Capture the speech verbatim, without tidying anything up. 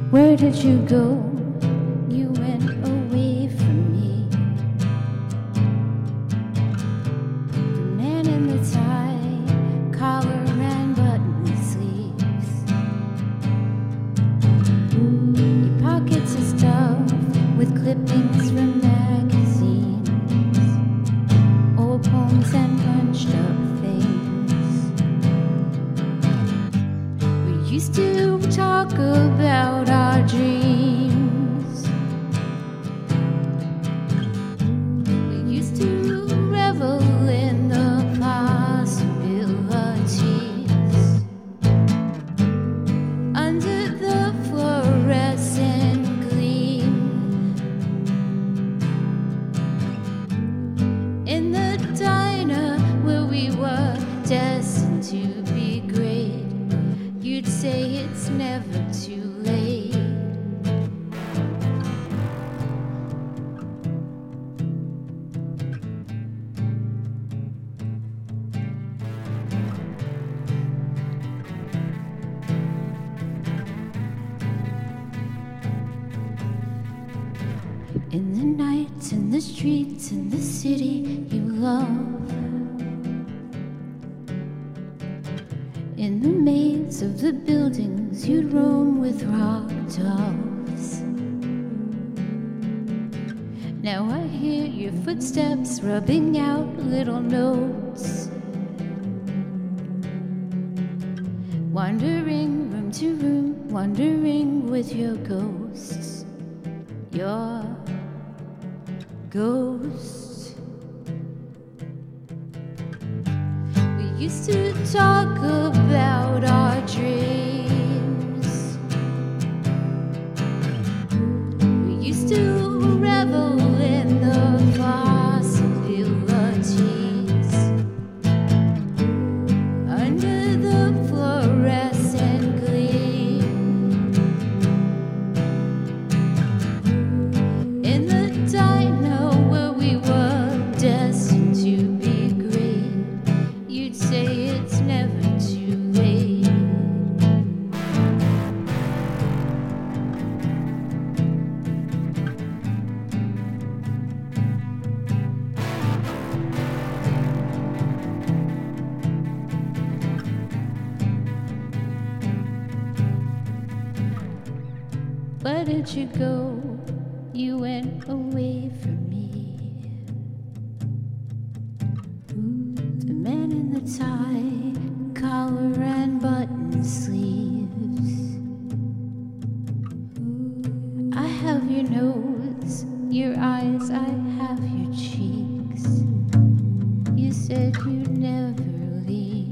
Where did you go? You went away from me. The man in the tie, collar and button sleeves. Your pockets are stuffed with clippings from magazines, old poems and bunched up things. We used to talk about our dreams. We used to revel in the possibilities. Under the fluorescent gleam, in the diner where we were destined to be great, you'd say it's never too late. In the nights, in the streets, in the city you love, in the maze of the buildings you'd roam with rock dolls. Now I hear your footsteps rubbing out little notes, wandering room to room, wandering with your ghosts. Your ghost. We used to talk about our dreams. We used to revel in the possibilities. Under the fluorescent gleam, in the diner where we were destined to be great, you'd say it's never too late. Where did you go? You went away from me. The man in the tie, collar and button sleeves. I have your nose, your eyes, I have your cheeks. You said you'd never leave.